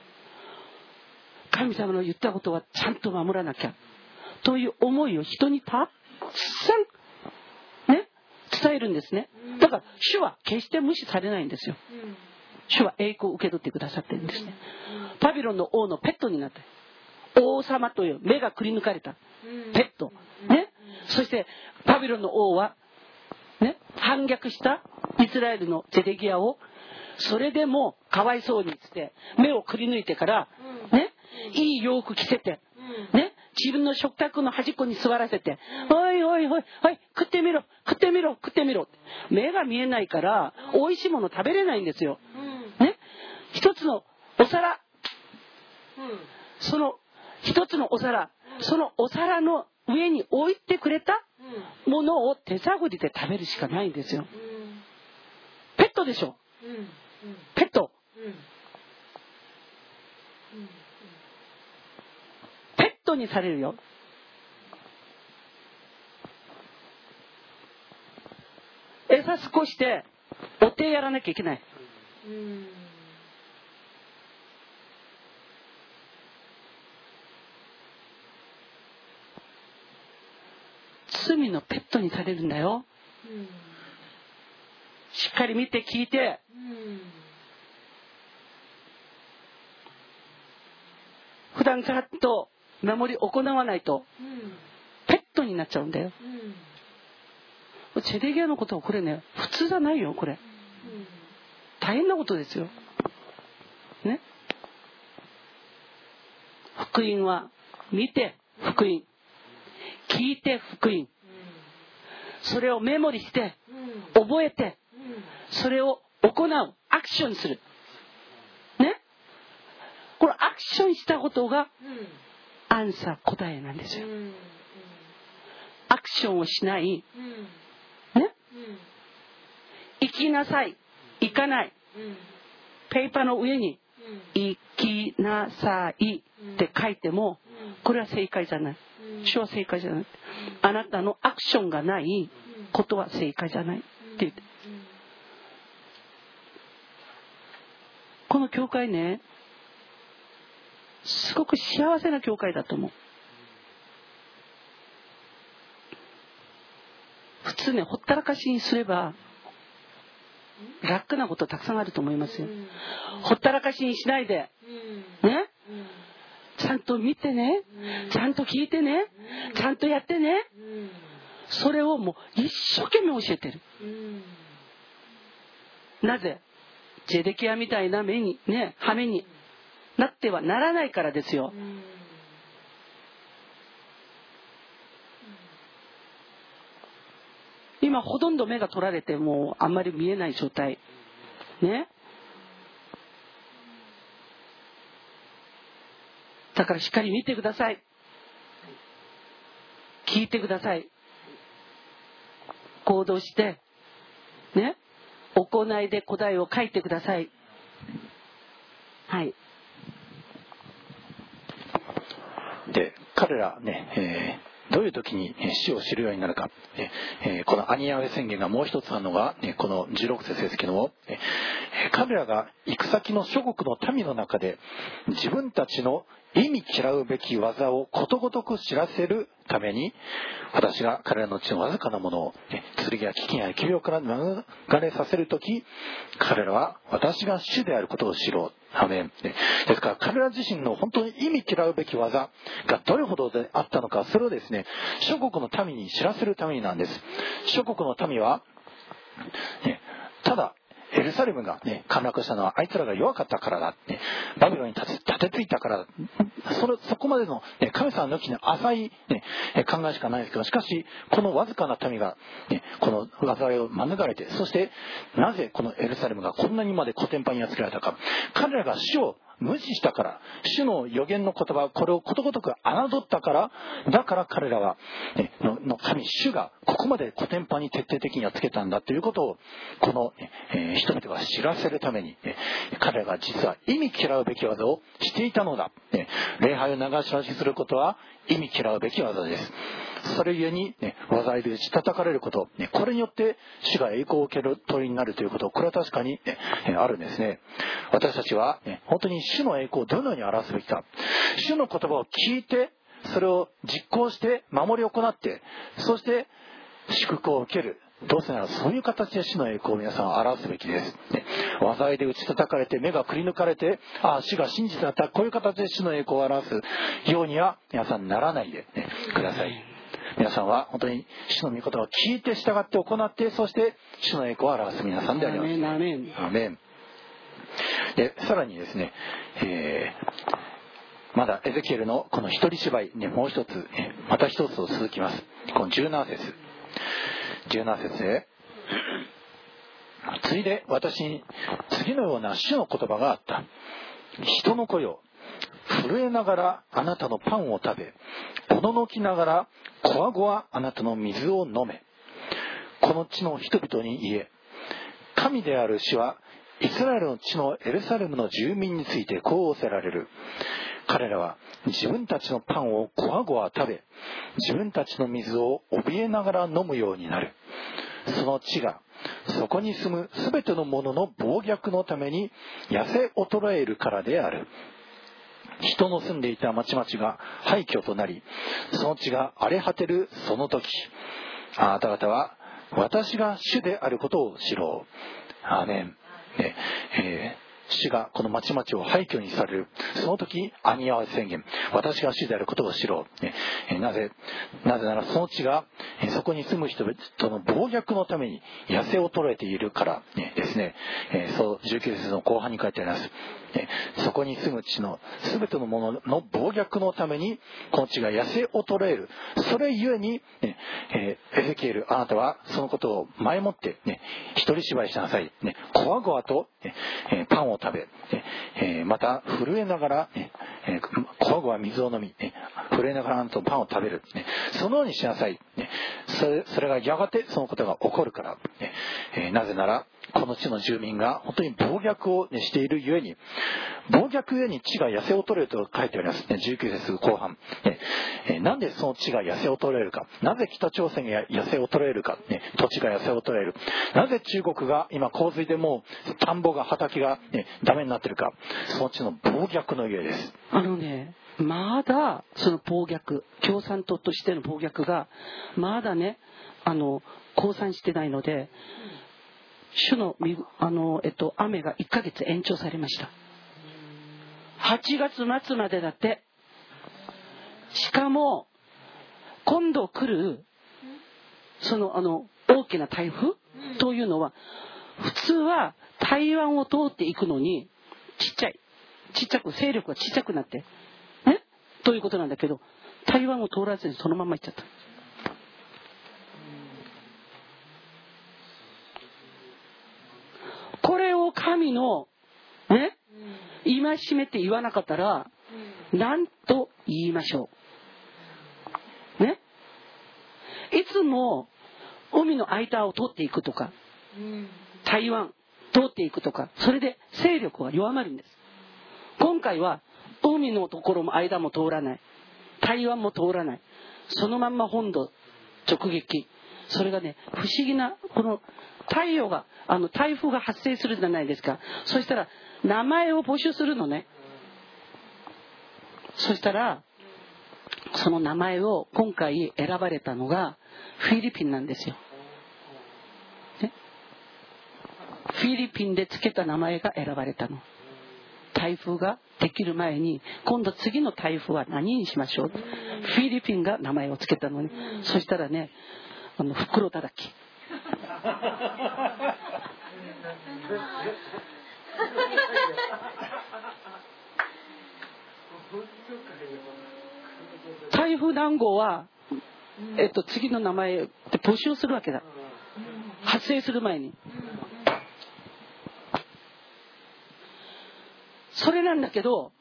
神様の言ったことはちゃんと守らなきゃという思いを人にたくさん伝えるんですね。だから主は決して無視されないんですよ。主は栄光を受け取ってくださってるんですね。バビロンの王のペットになった王様という目がくり抜かれたペット、そしてバビロンの王は反逆したイスラエルのゼデキヤをそれでもかわいそうにして目をくり抜いてからいい洋服着せて自分の食卓の端っこに座らせて、おいおいおいおい食ってみろ食ってみろ食ってみろ、目が見えないから美味しいもの食べれないんですよ。一つのお皿、その一つのお皿、そのお皿の上に置いてくれたものを手探りで食べるしかないんですよ。ペットでしょ、ペット、ペットにされるよ。餌少してお手やらなきゃいけない。罪のペットにされるんだよ。しっかり見て聞いて、普段ちゃんと守り行わないとペットになっちゃうんだよ。 チェレギアのことはこれね、普通じゃないよ。これ大変なことですよね。福音は見て福音、聞いて福音、それをメモリして覚えて、それを行う、アクションするね。これアクションしたことがアンサー、答えなんですよ。アクションをしないね、行きなさい、行かない、ペーパーの上に行きなさいって書いてもこれは正解じゃない。主は正解じゃない。あなたのアクションがないことは正解じゃないって言って、この教会ね、すごく幸せな教会だと思う。普通ね、ほったらかしにすれば楽なことたくさんあると思いますよ。ほったらかしにしないでね、ちゃんと見てね、ちゃんと聞いてね、ちゃんとやってね、それをもう一生懸命教えてる。なぜ？ジェデキヤみたいな目にね、羽目になってはならないからですよ。今ほとんど目が取られてもうあんまり見えない状態ね。だからしっかり見てください、聞いてください、行動してね、行いで答えを書いてください。はい。 で、彼らね、どういう時に死を知るようになるか、このアニヤウェ宣言がもう一つあるのが、この16節ですけども、彼らが行く先の諸国の民の中で自分たちの意味嫌うべき技をことごとく知らせるために、私が彼らのうちのわずかなものを剣や飢饉や疫病から逃れさせるとき、彼らは私が主であることを知ろう。アメン。ですから彼ら自身の本当に意味嫌うべき技がどれほどであったのか、それをですね、諸国の民に知らせるためになんです。諸国の民は、ただエルサレムが陥落したのはあいつらが弱かったからだ、バビロンに立てついたからだ、そこまでの神様の抜きの浅い考えしかないですけど、しかしこのわずかな民がこの災いを免れて、そしてなぜこのエルサレムがこんなにまでコテンパンに扱われたか、彼らが主を無視したから、主の予言の言葉、これをことごとく侮ったから、だから彼らはの神主がここまでコテンパンに徹底的にやっつけたんだということを、この人々が知らせるために、彼らが実は意味嫌うべき技をしていたのだ。礼拝を流し出しすることは意味嫌うべき技です。それゆえに、災いで打ち叩かれること、これによって主が栄光を受ける鳥になるということ、これは確かに、あるんですね。私たちは、本当に主の栄光をどのように表すべきか、主の言葉を聞いて、それを実行して守り行って、そして祝福を受ける。どうせならそういう形で主の栄光を皆さん表すべきです。災いで打ち叩かれて目がくり抜かれて、主が真実だった、こういう形で主の栄光を表すようには皆さんならないで、ください。皆さんは本当に主の御言葉を聞いて従って行って、そして主の栄光を表す皆さんであります。 アメン。 アメン。で、さらにですね、まだエゼキエルのこの一人芝居、もう一つ、また一つと続きます。この17節で、ついで私に次のような主の言葉があった。人の子よ、震えながらあなたのパンを食べ、おののきながらこわごわあなたの水を飲め。この地の人々に言え、神である主はイスラエルの地のエルサレムの住民についてこう仰せられる。彼らは自分たちのパンをこわごわ食べ、自分たちの水を怯えながら飲むようになる。その地がそこに住むすべてのものの暴虐のために痩せ衰えるからである。人の住んでいた町々が廃墟となり、その地が荒れ果てるその時、あなた方は私が主であることを知ろう。アーメン。 主がこの町々を廃墟にされる。その時アニヤは宣言、私が主であることを知ろう。なぜならその地がそこに住む人々の暴虐のために痩せ衰えているからですね。そう19節の後半に書いてあります。そこに住む地の全てのものの暴虐のためにこの地が痩せ衰える。それゆえに、エゼキエル、あなたはそのことを前もって、一人芝居しなさい。こわごわと、パンを食べ、また震えながら、こわごわ水を飲み、震えながらあなたパンを食べる。そのようにしなさい。それがやがてそのことが起こるから。なぜならこの地の住民が本当に暴虐をしているゆえに、暴虐ゆえに地が痩せ衰えると書いてありますね。19節後半。なんでその地が痩せ衰えるか。なぜ北朝鮮が痩せ衰えるか。土地が痩せ衰える。なぜ中国が今洪水でもう田んぼが畑が、ダメになってるか。その地の暴虐のゆえです。 まだその暴虐、共産党としての暴虐がまだね、降参してないので、主の雨が1ヶ月延長されました。8月末までだって。しかも今度来るその大きな台風というのは、普通は台湾を通っていくのにちっちゃく勢力がちっちゃくなってねということなんだけど、台湾を通らずにそのまま行っちゃった。これを神のね戒めって言わなかったら何と言いましょうね。いつも海の間を通っていくとか、台湾通っていくとか、それで勢力は弱まるんです。今回は海のところも間も通らない、台湾も通らない、そのまんま本土直撃。それがね、不思議な、この台風が発生するじゃないですか。そしたら名前を募集するのね。そしたらその名前を今回選ばれたのがフィリピンなんですよ、ね、フィリピンでつけた名前が選ばれたの。台風ができる前に、今度次の台風は何にしましょう。フィリピンが名前をつけたのね。そしたらね、袋叩き。台風何号は、次の名前で募集するわけだ。発生する前に。それなんだけど、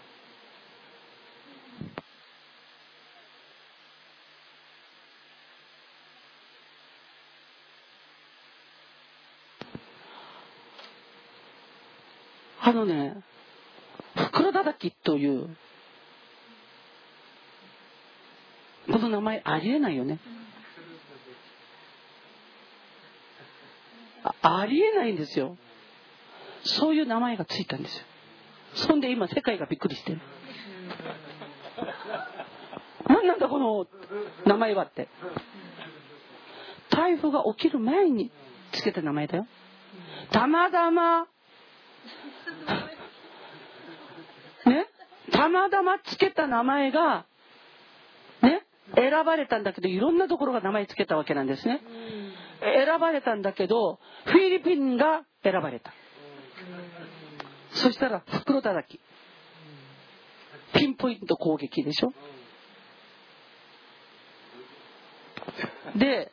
袋叩きというこの名前ありえないよね。ありえないんですよ。そういう名前がついたんですよ。そんで今世界がびっくりしてる。何なんだこの名前はって。台風が起きる前につけた名前だよ。たまたまつけた名前がね、選ばれたんだけど、いろんなところが名前つけたわけなんですね。選ばれたんだけど、フィリピンが選ばれた。そしたら袋叩き、ピンポイント攻撃でしょ。で、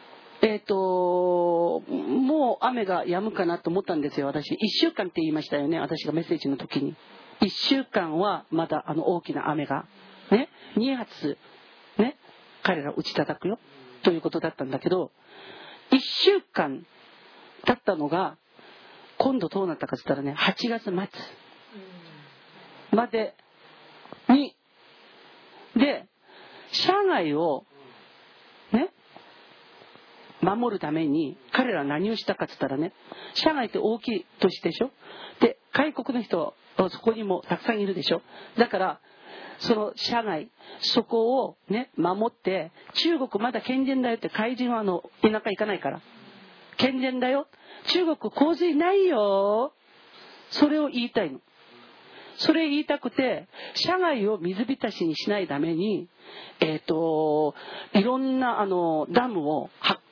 もう雨が止むかなと思ったんですよ。私1週間って言いましたよね、私がメッセージの時に。1週間はまだ大きな雨がね、2発ね、彼ら打ち叩くよということだったんだけど、1週間経ったのが今度どうなったかって言ったらね、8月末までにで、社外をね守るために彼らは何をしたかって言ったらね、社外って大きい都市でしょ。で、外国の人そこにもたくさんいるでしょ。だからその社外、そこをね守って、中国まだ健全だよって、怪人は田舎行かないから健全だよ、中国洪水ないよ、 それを言いたいの。それ言いたくて、社外を水浸しにしないために、いろんなダムを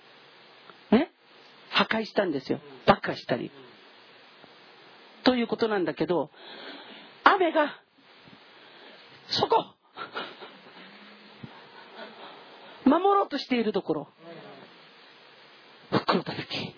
破壊したんですよ。爆破したり。ということなんだけど、雨がそこ守ろうとしているところ、袋たたき。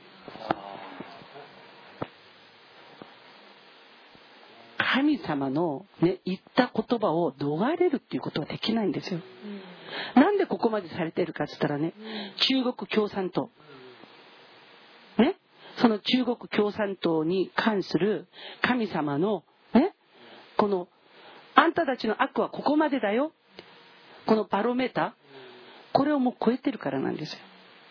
神様の言った言葉を逃れるっていうことはできないんですよ。なんでここまでされているかって言ったらね、中国共産党ね、その中国共産党に関する神様のね、このあんたたちの悪はここまでだよ、このバロメーター、これをもう超えてるからなんですよ。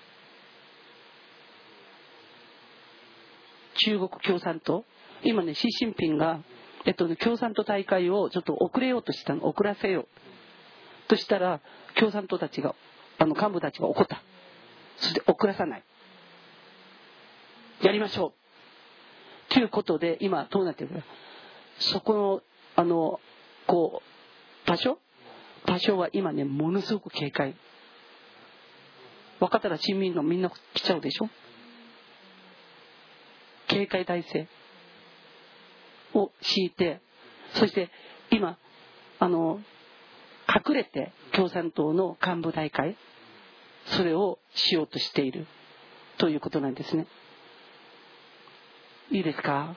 中国共産党、今ね、習近平が共産党大会をちょっと遅らせようとしたら、共産党たちが幹部たちが怒った。そして遅らさない、やりましょうということで、今どうなってるか、そこの場所は今ね、ものすごく警戒。分かったら市民のみんな来ちゃうでしょ。警戒体制を敷いて、そして今隠れて共産党の幹部大会、それをしようとしているということなんですね。いいですか。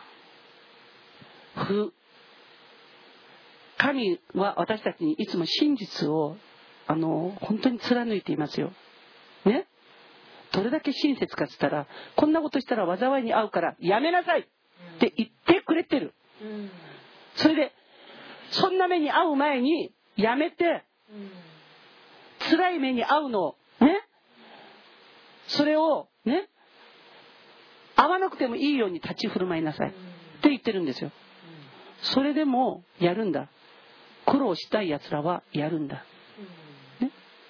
神は私たちにいつも真実を本当に貫いていますよね。どれだけ親切かって言ったら、こんなことしたら災いに遭うからやめなさいって言ってくれてる。それでそんな目に遭う前にやめて、辛い目に遭うのね、それをね、遭わなくてもいいように立ち振る舞いなさいって言ってるんですよ。それでもやるんだ。苦労したいやつらはやるんだ、ね。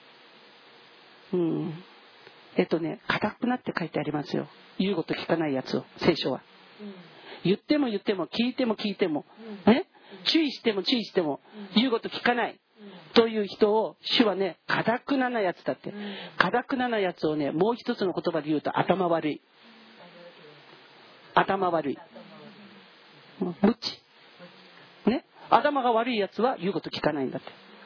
固くなって書いてありますよ。言うこと聞かないやつを、聖書は。言っても聞いてもね、注意しても言うこと聞かないという人を主はね、固くななやつだって。固くななやつをね、もう一つの言葉で言うと頭悪い、無知ね。頭が悪いやつは言うこと聞かないんだって。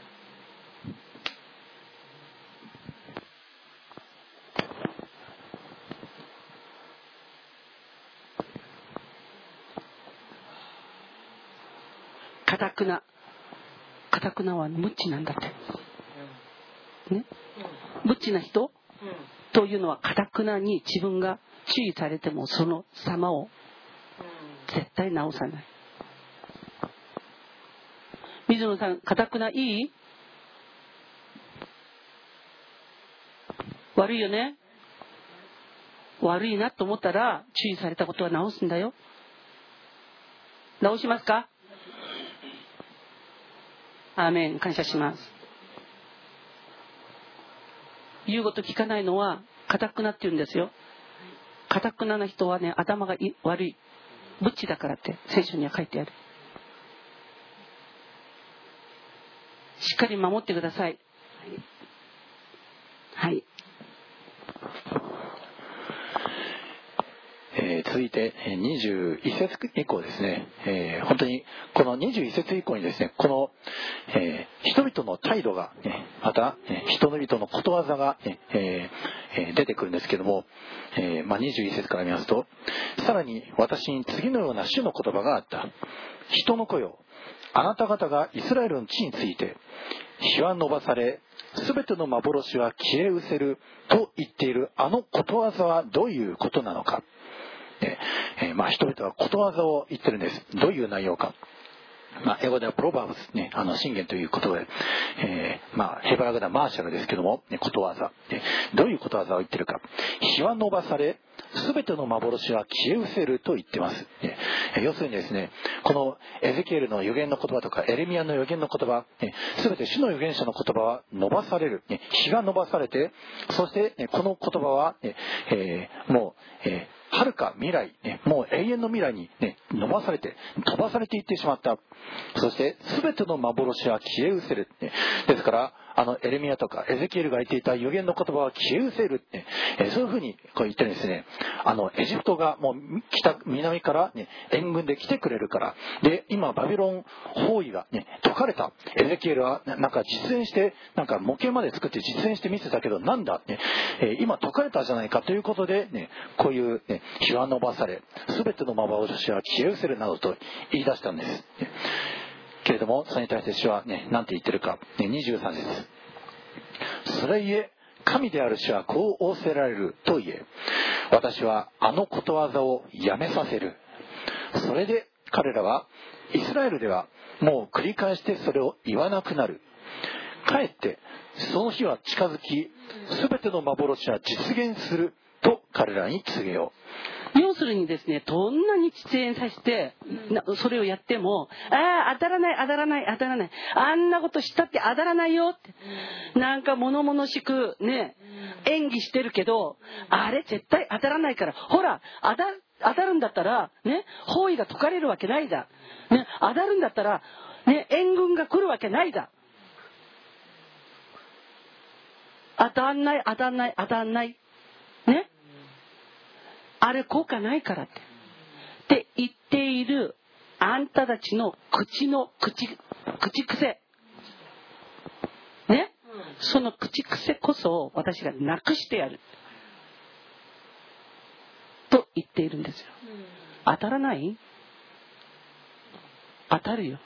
固くなは無知なんだってね。無知な人というのは固くなに自分が注意されてもその様を絶対直さない。水野さん、固くないい？悪いよね。悪いなと思ったら注意されたことは直すんだよ。直しますか？アーメン。感謝します。言うこと聞かないのは固くなって言うんですよ。固くなな人はね、頭が悪い、無知だからって聖書には書いてある。しっかり守ってください。はい。 続いて21節以降ですね、本当にこの21節以降にですね、この、人々の態度が、また人々のことわざが、出てくるんですけども、21節から見ますと、さらに私に次のような主の言葉があった。人の子よ、あなた方がイスラエルの地について、日は伸ばされすべての幻は消え失せると言っているあのことわざはどういうことなのか。人々はことわざを言ってるんです。どういう内容か。英語ではプロバーブスね、箴言ということで、ヘブライ語ではマーシャルですけども、ことわざ、どういうことわざを言ってるか。日は伸ばされ、すべての幻は消え失せると言ってます。要するにですね、このエゼキエルの預言の言葉とかエレミヤの預言の言葉、すべて主の預言者の言葉は伸ばされる。日が伸ばされて、そしてこの言葉はもう遥か未来、もう永遠の未来に、飛ばされていってしまった。そして全ての幻は消え失せる。ですからエレミヤとかエゼキエルが言っていた預言の言葉は消え失せる。そういうふうにこう言ってるんですね。エジプトがもう南から、援軍で来てくれるから。で今バビロン包囲が、解かれた。エゼキエルはなんか実演して模型まで作って実演して見せたけどなんだ、今解かれたじゃないかということで、こういう、日は伸ばされ全ての幻は消え失せるなどと言い出したんです。けれどもそれに対して主は何て言ってるか、23節。それゆえ神である主はこう仰せられると言え、私はあのことわざをやめさせる。それで彼らはイスラエルではもう繰り返してそれを言わなくなる。かえってその日は近づき全ての幻は実現すると彼らに告げよう。 要するにですね、どんなに実演させてそれをやっても、当たらないあんなことしたって当たらないよって、なんか物々しく演技してるけど、あれ絶対当たらないから、ほら当たるんだったら包囲が解かれるわけないだ、当たるんだったら援軍が来るわけないだ。当たんないあれ効果ないからって言っているあんたたちの口癖その口癖こそ私がなくしてやると言っているんですよ。当たらない？当たるよ。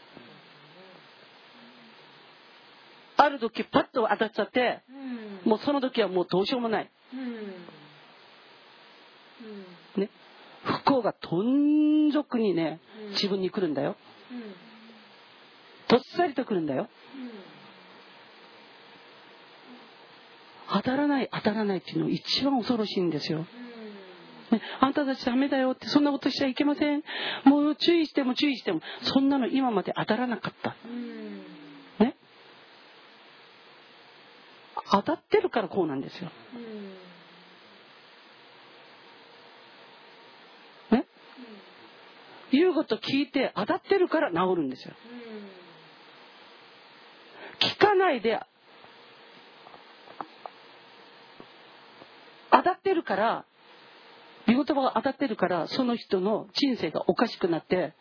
ある時パッと当たっちゃって、もうその時はもうどうしようもない。不幸がとんぞくに自分に来るんだよ。とっさりと来るんだよ。当たらないっていうのが一番恐ろしいんですよ。あんたたちダメだよって、そんなことしちゃいけません。もう注意してもそんなの今まで当たらなかった。当たってるからこうなんですよ。言うこと聞いて当たってるから治るんですよ。聞かないで当たってるから、御言葉が当たってるから、その人の人生がおかしくなって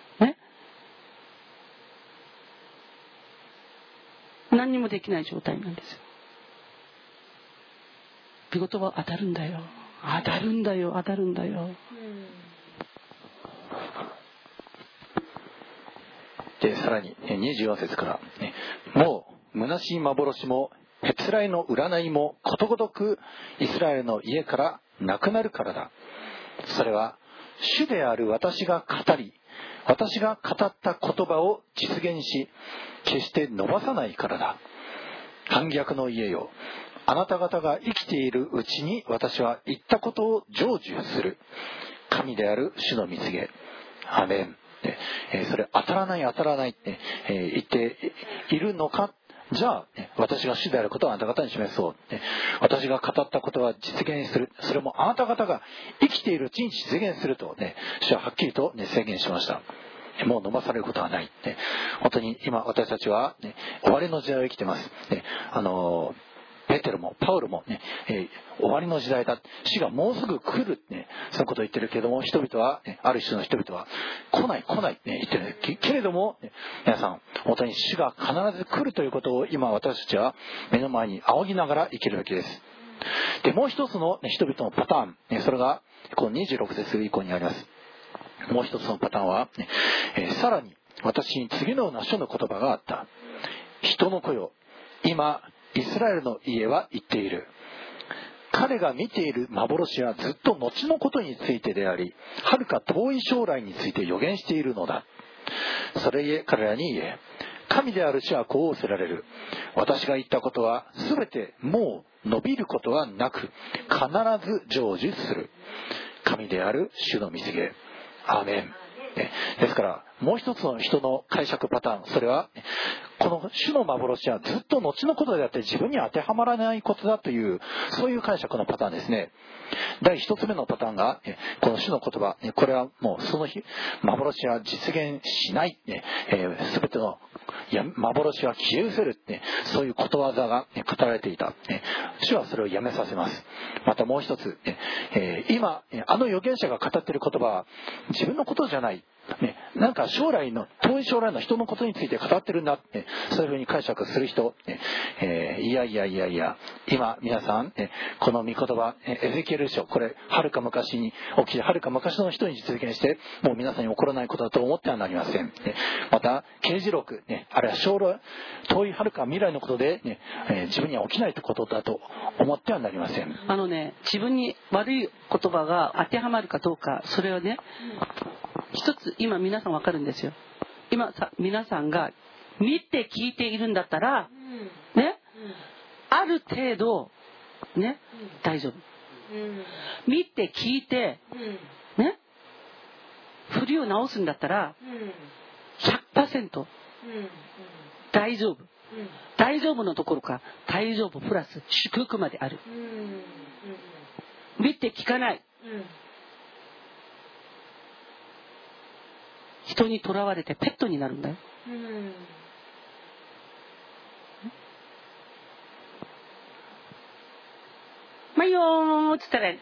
何にもできない状態なんですよ。御言葉当たるんだよ。 でさらに24節から、もう虚しい幻もへつらいの占いもことごとくイスラエルの家からなくなるからだ。それは主である私が語り、私が語った言葉を実現し、決して伸ばさないからだ。反逆の家よ、あなた方が生きているうちに私は言ったことを成就する。神である主の御告げ。アメン。それ当たらないって言っているのか。じゃあ私が主であることをあなた方に示そう。私が語ったことは実現する。それもあなた方が生きているうちに実現すると主ははっきりと宣言しました。もう飲まされることはない。本当に今私たちは終わりの時代を生きています。ペテロもパウロも終わりの時代だ、死がもうすぐ来るそういうことを言ってるけども、人々はある種の人々は来ない言ってるけれども、皆さん本当に死が必ず来るということを今私たちは目の前に仰ぎながら生きるべきです。でもう一つの人々のパターン、それがこの26節以降にあります。もう一つのパターンは、さらに私に次のような書の言葉があった。人の子よ、今イスラエルの家は言っている。彼が見ている幻はずっと後のことについてであり、はるか遠い将来について予言しているのだ。それゆえ彼らに言え、神である主はこう仰せられる。私が言ったことはすべてもう伸びることはなく、必ず成就する。神である主の御告げ。アーメン。 ですからもう一つの人の解釈パターン、それはこの主の幻はずっと後のことであって自分に当てはまらないことだという、そういう解釈のパターンですね。第一つ目のパターンがこの主の言葉、これはもうその日幻は実現しない、全ての幻は消え失せる、そういうことわざが語られていた。主はそれをやめさせます。またもう一つ、今あの預言者が語っている言葉は自分のことじゃない、なんか遠い将来の人のことについて語ってるんだって、そういうふうに解釈する人、いや今皆さん、この御言葉エゼキエル書、これはるか昔に起きてはるか昔の人に実現してもう皆さんに起こらないことだと思ってはなりません。また啓示録、あるいは将来遠いはるか未来のことで、自分には起きないことだと思ってはなりません。 自分に悪い言葉が当てはまるかどうか、それはね、一つ今皆さん分かるんですよ。今皆さんが見て聞いているんだったらね、ある程度ね、大丈夫。見て聞いてね、振りを直すんだったら 100% 大丈夫。大丈夫のところか大丈夫プラス祝福まである。見て聞かない、人にとらわれてペットになるんだよ。まいよーっつったら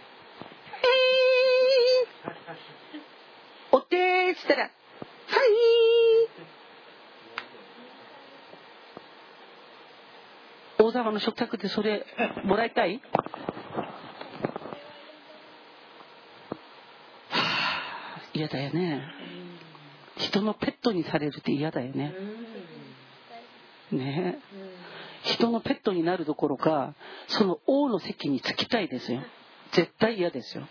おってーっつったらはいー。大阪の食卓でそれもらいたい？嫌だよね。人のペットにされるって嫌だよね。ねえ、人のペットになるどころかその王の席につきたいですよ。絶対嫌ですよ。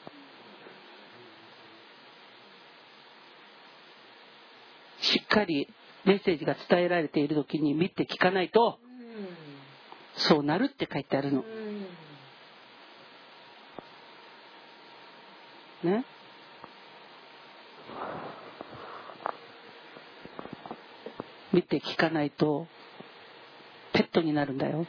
しっかりメッセージが伝えられている時に見て聞かないとそうなるって書いてあるのね。見て聞かないとペットになるんだよ。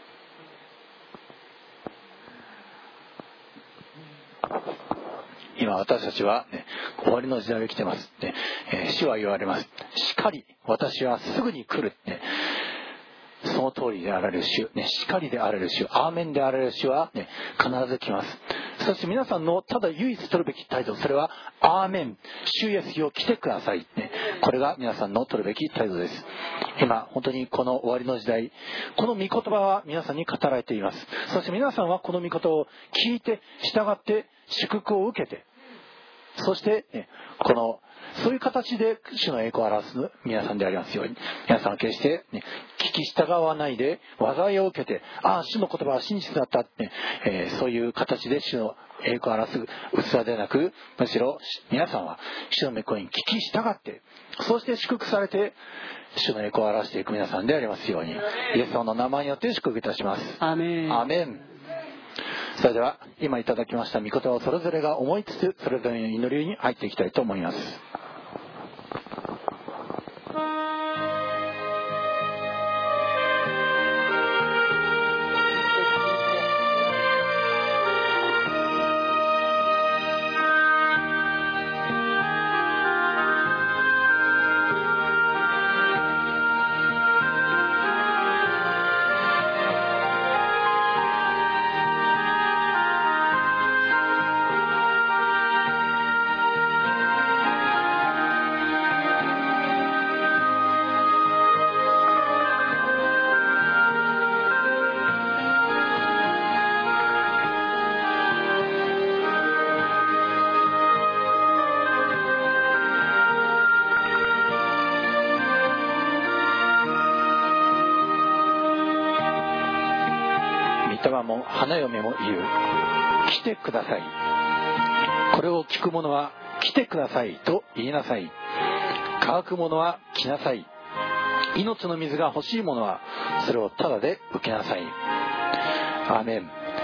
今私たちは、終わりの時代を生きてます、主は言われます。しかり私はすぐに来る、その通りであられる主、しかりであられる主、アーメンであられる主は、必ず来ます。そして皆さんのただ唯一取るべき態度、それはアーメン、主イエスよ来てください、これが皆さんの取るべき態度です。今本当にこの終わりの時代、この御言葉は皆さんに語られています。そして皆さんはこの御言葉を聞いて従って祝福を受けて、そしてそういう形で主の栄光を表す皆さんでありますように、皆さんは決して、聞き従わないで災いを受けて、主の言葉は真実だったって、そういう形で主の栄光を表す器でなく、むしろ皆さんは主の御声に聞き従って、そして祝福されて主の栄光を表していく皆さんでありますように、イエス様の名前によって祝福いたします。 アーメン。 アーメン。それでは今いただきました御言葉をそれぞれが思いつつ、それぞれの祈りに入っていきたいと思います。も花嫁も言う。来てください。これを聞く者は来てくださいと言いなさい。乾く者は来なさい。命の水が欲しい者はそれをただで受けなさい。アーメン。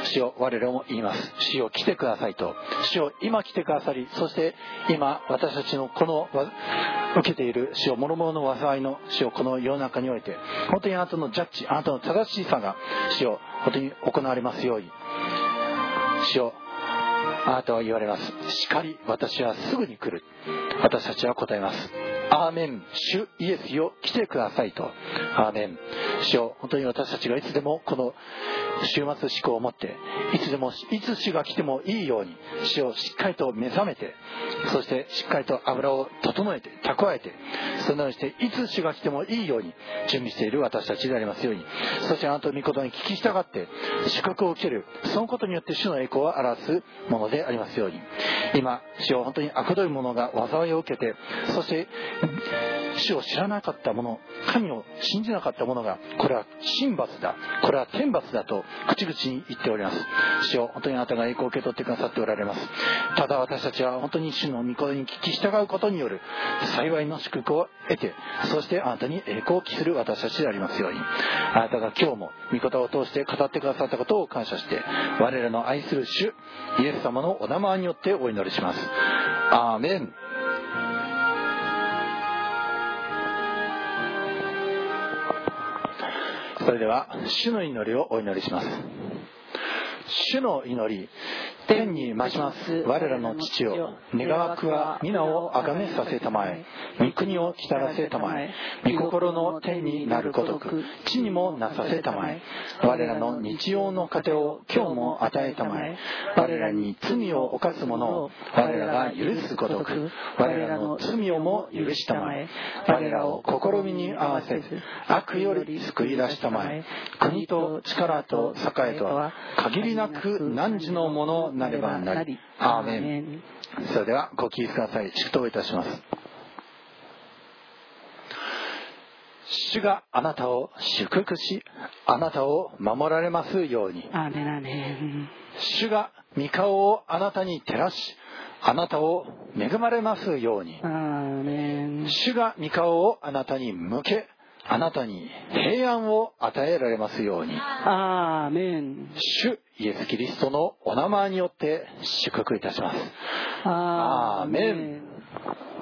主よ、我らも言います。主よ、来てくださいと。主よ、今来てくださり、そして今私たちのこの受けている主よ、諸々の災いの主よ、この世の中において本当にあなたのジャッジ、あなたの正しさが主よ、本当に行われますように。主よ、あなたは言われます。しかり私はすぐに来る。私たちは答えます。アーメン。主イエスよ、来てくださいと。アーメン。主よ、本当に私たちがいつでもこの終末思考を持って、いつでもいつ主が来てもいいように主をしっかりと目覚めて、そしてしっかりと油を整えて蓄えて、そのようにしていつ主が来てもいいように準備している私たちでありますように。そしてあなたの御言葉に聞き従って祝福を受ける、そのことによって主の栄光を表すものでありますように。今主を本当に悪どい者が災いを受けて、そして主を知らなかった者、神を信じなかった者が、これは神罰だ、これは天罰だと口々に言っております。主よ、本当にあなたが栄光を受け取ってくださっておられます。ただ私たちは本当に主の御言葉に聞き従うことによる幸いの祝福を得て、そしてあなたに栄光を期する私たちでありますように。あなたが今日も御言葉を通して語ってくださったことを感謝して、我らの愛する主イエス様のお名前によってお祈りします。アーメン。それでは主の祈りをお祈りします。主の祈り。天に増します我らの父よ、願わくは皆をあがめさせたまえ、御国を来たらせたまえ、御心の天になるごとく地にもなさせたまえ。我らの日用の糧を今日も与えたまえ。我らに罪を犯す者を我らが許すごとく我らの罪をも許したまえ。我らを試みに合わせず悪より救い出したまえ。国と力と栄とは限りなく汝のものなればなり。アーメン。それではご起立ください。祝祷いたします。主があなたを祝福し、あなたを守られますように。 アーメン、アーメン。 主が御顔をあなたに照らし、あなたを恵まれますように。 アーメン。 主が御顔をあなたに向け、あなたに平安を与えられますように。 アーメン。 主イエスキリストのお名前によって祝福いたします。 アーメン。 アーメン。